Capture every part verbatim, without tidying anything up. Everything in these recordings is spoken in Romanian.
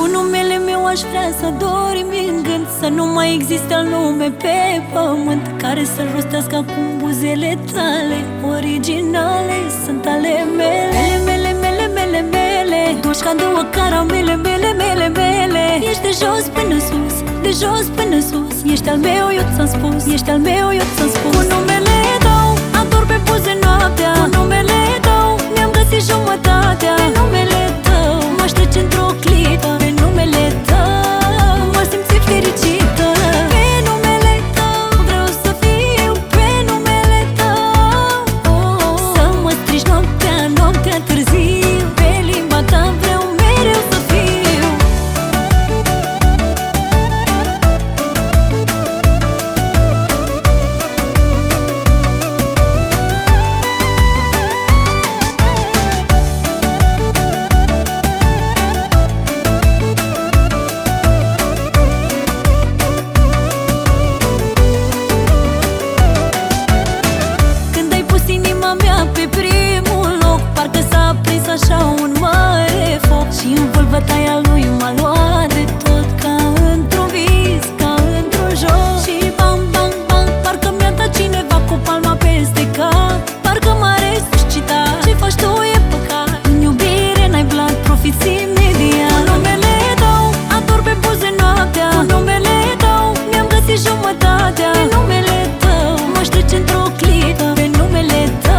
Cu numele meu aș vrea să dormi în gând, să nu mai existe alt nume pe pământ care să-l rostească acum buzele tale. Originale sunt ale mele, mele, mele, mele, mele. Duci ca două caramele, mele, mele, mele. Ești de jos până sus, de jos până sus. Ești al meu, eu ți-am spus, ești al meu, eu ți-am spus. Cu numele tău ador pe buze noaptea, cu numele tău mi-am găsit jumătatea. Pe numele tău m-aș trece într-o clipă, pe numele tău mă simți fericită. Pe numele tău vreau să fiu, pe numele tău să mă strigi noaptea, noaptea târziu. Pe limba ta vreau mereu să fiu. Pe primul loc parcă s-a aprins așa un mare foc și în vâlvătaia lui m-a luat de tot, ca într-un vis, ca într-un joc. Și bang, bang, bang, parcă mi-a dat cineva cu palma peste cap. Parcă m-a resuscitat, ce faci tu e păcat. În iubire n-ai blat, profiți imediat. Cu numele tău ador pe buze noaptea, cu numele tău mi-am găsit jumătatea. Pe numele tău m-aș trece într-o clipă, pe numele tău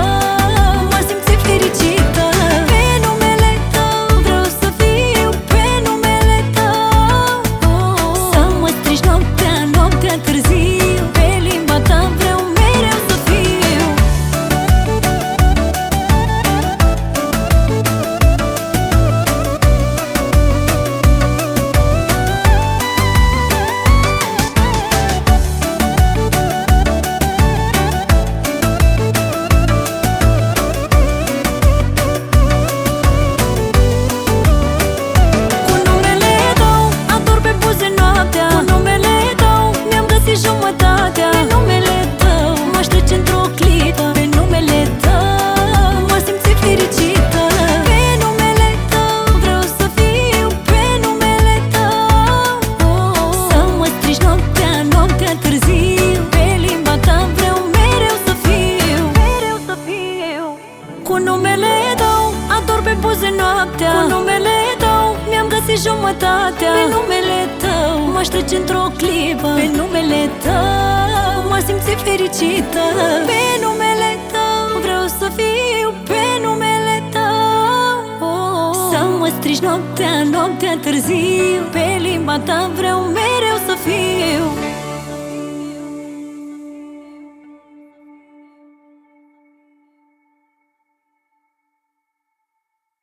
cu numele tău mi-am găsit jumătatea. Pe numele tău m-aș trece într-o clipă, pe numele tău mă simți fericită. Pe numele tău vreau să fiu, pe numele tău să mă strigi noaptea, noaptea târziu. Pe limba ta vreau mereu să fiu.